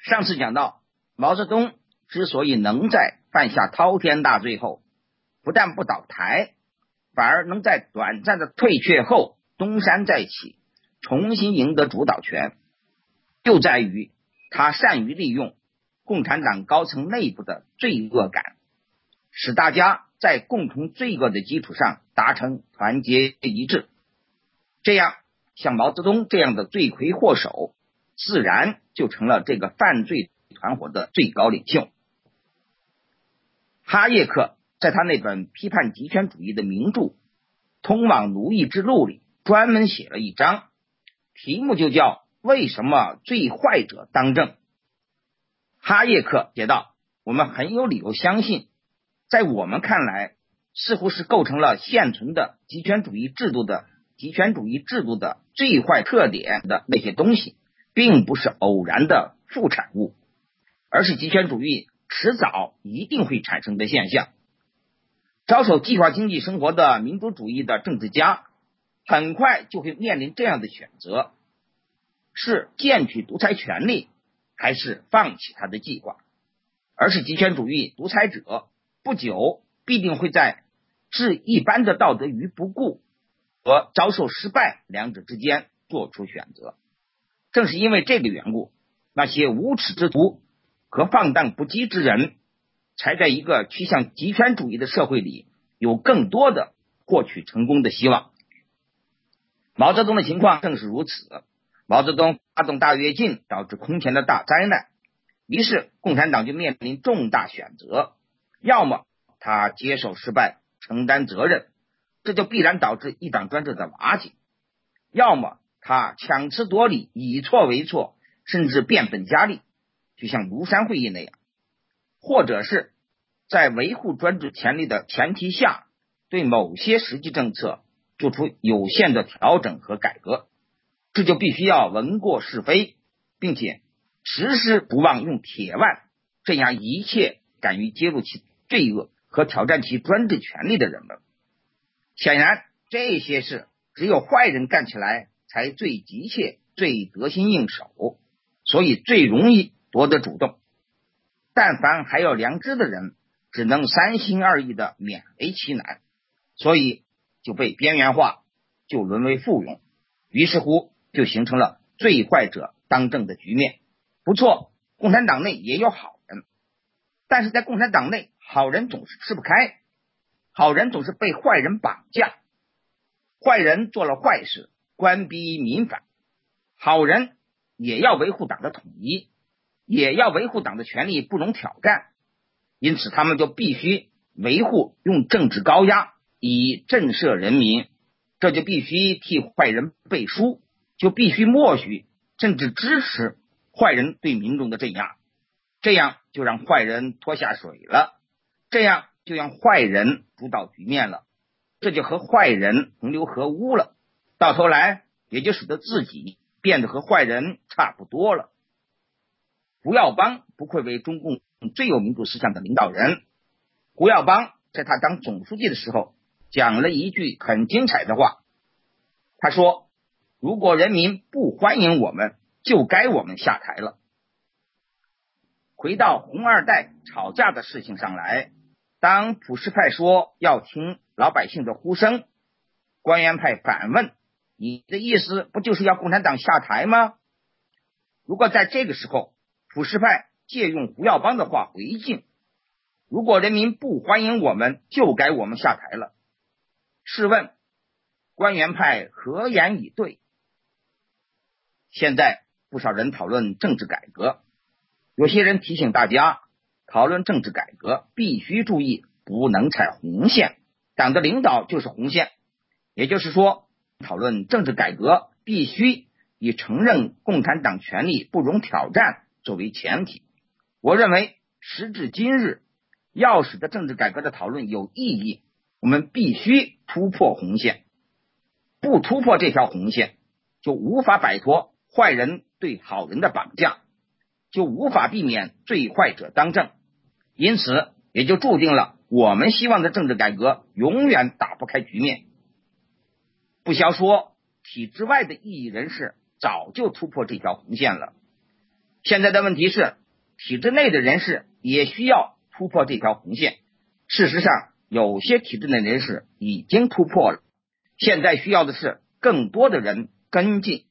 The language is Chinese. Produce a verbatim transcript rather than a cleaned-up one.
上次讲到，毛泽东之所以能在犯下滔天大罪后，不但不倒台，反而能在短暂的退却后东山再起，重新赢得主导权，就在于他善于利用共产党高层内部的罪恶感，使大家在共同罪恶的基础上达成团结一致。这样，像毛泽东这样的罪魁祸首，自然就成了这个犯罪团伙的最高领袖。哈耶克在他那本批判极权主义的名著《通往奴役之路》里专门写了一章，题目就叫为什么最坏者当政。哈耶克写道，我们很有理由相信，在我们看来似乎是构成了现存的极权主义制度的极权主义制度的最坏特点的那些东西，并不是偶然的副产物，而是极权主义迟早一定会产生的现象。着手计划经济生活的民主主义的政治家很快就会面临这样的选择，是健取独裁权力，还是放弃他的计划。而是极权主义独裁者不久必定会在置一般的道德于不顾和遭受失败两者之间做出选择。正是因为这个缘故，那些无耻之徒和放荡不羁之人才在一个趋向极权主义的社会里有更多的获取成功的希望。毛泽东的情况正是如此，毛泽东发动大跃进导致空前的大灾难，于是共产党就面临重大选择，要么他接受失败承担责任，这就必然导致一党专制的瓦解，要么他强词夺理以错为错，甚至变本加厉，就像庐山会议那样，或者是在维护专制权利的前提下，对某些实际政策做出有限的调整和改革，这就必须要闻过是非，并且时时不忘用铁腕镇压一切敢于揭露其罪恶和挑战其专制权利的人们。显然这些事只有坏人干起来才最急切，最得心应手，所以最容易夺得主动。但凡还有良知的人，只能三心二意的勉为其难，所以就被边缘化，就沦为附庸，于是乎就形成了最坏者当政的局面。不错，共产党内也有好人，但是在共产党内，好人总是吃不开，好人总是被坏人绑架，坏人做了坏事，官逼民反，好人也要维护党的统一，也要维护党的权利不容挑战，因此他们就必须维护用政治高压以震慑人民，这就必须替坏人背书，就必须默许甚至支持坏人对民众的镇压，这样就让坏人拖下水了，这样就让坏人主导局面了，这就和坏人同流合污了，到头来也就使得自己变得和坏人差不多了。胡耀邦不愧为中共最有民主思想的领导人，胡耀邦在他当总书记的时候讲了一句很精彩的话，他说，如果人民不欢迎我们，就该我们下台了。回到红二代吵架的事情上来，当普什派说要听老百姓的呼声，官员派反问，你的意思不就是要共产党下台吗？如果在这个时候普什派借用胡耀邦的话回敬，如果人民不欢迎我们，就该我们下台了，试问官员派何言以对？现在不少人讨论政治改革，有些人提醒大家，讨论政治改革必须注意不能踩红线，党的领导就是红线，也就是说讨论政治改革必须以承认共产党权力不容挑战作为前提。我认为时至今日，要使得政治改革的讨论有意义，我们必须突破红线，不突破这条红线，就无法摆脱坏人对好人的绑架，就无法避免最坏者当政，因此也就注定了我们希望的政治改革永远打不开局面。不消说体制外的异议人士早就突破这条红线了， 现在的问题是，体制内的人士也需要突破这条红线。事实上，有些体制内人士已经突破了，现在需要的是更多的人跟进。